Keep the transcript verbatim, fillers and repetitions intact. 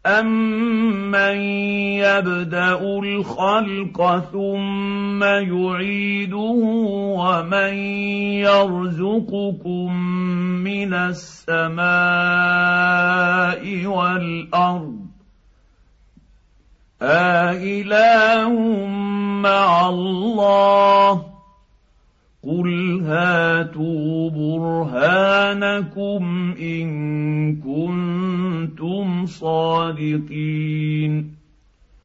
أَمَّن يَبْدَأُ الْخَلْقَ ثُمَّ يُعِيدُهُ وَمَن يَرْزُقُكُم مِّنَ السَّمَاءِ وَالْأَرْضِ أَإِلَٰهٌ مَّعَ اللَّهِ قُلْ هَاتُوا بُرْهَانَكُمْ إِن كُنتُمْ صَادِقِينَ